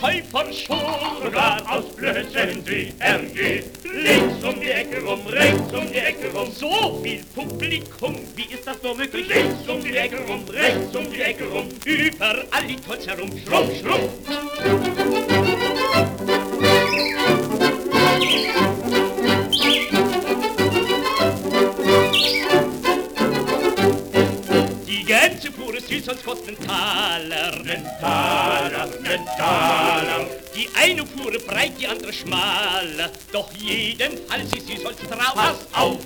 Verkäufer schon. Sogar aus Blödsinn wie er geht. Links um die Ecke rum, rechts um die Ecke rum. So viel Publikum, wie ist das nur möglich? Links um die Ecke rum, rechts um die Ecke rum. Überall die Tolls herum. Schrumm, schrumm. Die ganze pure Süßholz kostet einen Taler. Nen Taler. Die eine Fuhre breit, die andere schmaler. Doch jedenfalls ist Süßholz drauf. Pass auf!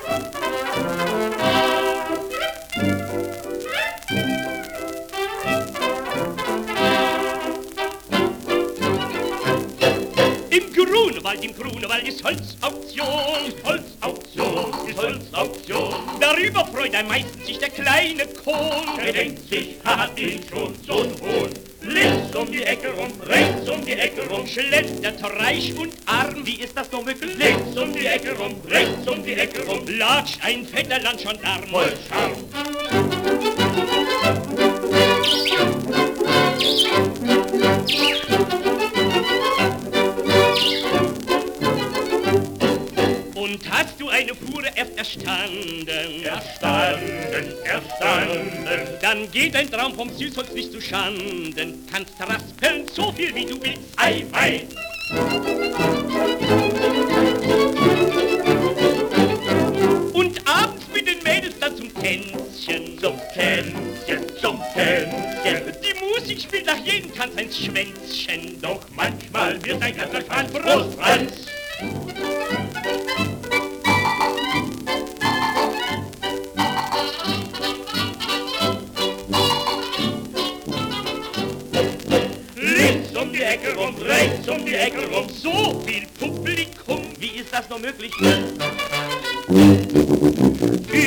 Im Grunewald ist Holzauktion. Ist Holzauktion, ist Holzauktion. Darüber freut am meisten sich der kleine Kohn. Er denkt sich, hat ihn schon so'n Hohn. Links um die Ecke rum, rechts um die Ecke rum. Schlendert reich und arm, wie ist das nur möglich? Links um die Ecke rum, rechts um die Ecke rum. Latscht ein fetter Landgendarm. Voll Charme. Und hast du eine Fuhre erst erstanden? Erstanden. Dann geht dein Traum vom Süßholz nicht zu Schanden. Kannst raspeln, so viel wie du willst. Ei, ei. Und abends mit den Mädels dann zum Tänzchen. Zum Tänzchen, zum Tänzchen. Die Musik spielt nach jedem Tanz ein Schwänzchen. Doch manchmal wird ein ganzer Schwanz Brustranz. Links um die Ecke rum, rechts um die Ecke rum. So viel Publikum, wie ist das nur möglich?